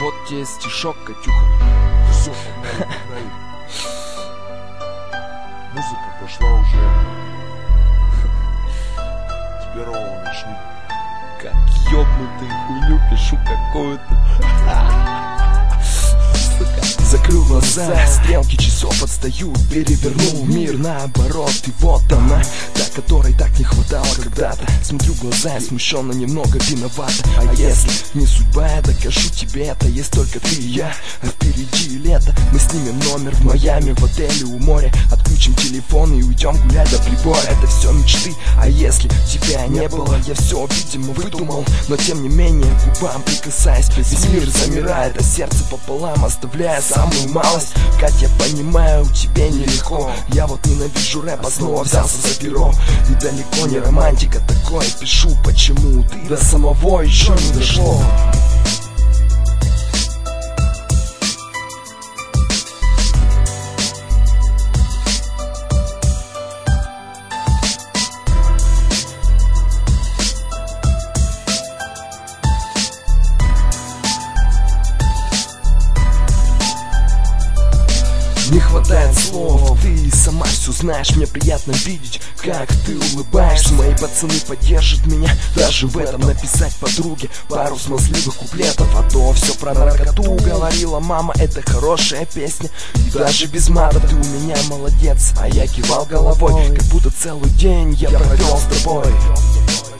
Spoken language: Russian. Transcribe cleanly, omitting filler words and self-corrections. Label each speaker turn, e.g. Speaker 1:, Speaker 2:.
Speaker 1: Вот тебе стишок, Катюха.
Speaker 2: Все, погнали. Музыка пошла уже. С первого начни.
Speaker 1: Как ёбнутый хуйню пишу какую-то. Закрыл глаза, стрелки часов отстаю, перевернул мир наоборот. И вот она, та, которой так не хватало когда-то. Смотрю в глаза и смущенно немного виновата. А если не судьба, я докажу тебе это. Есть только ты и я, а впереди лето. Мы снимем номер в Майами, в отеле у моря. Отключим телефон и уйдем гулять до прибора. Это все мечты, а если тебя не было, я все, видимо, выдумал. Но тем не менее, к губам прикасаясь, весь мир замирает, а сердце пополам оставляя самую малость. Кать, я понимаю, тебе нелегко. Я вот ненавижу рэп, а снова взялся за перо. И далеко не романтика такое пишу. Почему ты до самого еще не дошло? Не хватает слов, ты сама все знаешь. Мне приятно видеть, как ты улыбаешься. Мои пацаны поддержат меня даже в этом. Написать подруге пару смазливых куплетов. А то все про наркоту говорила мама, это хорошая песня. И даже без мата ты у меня молодец. А я кивал головой, как будто целый день я провел с тобой.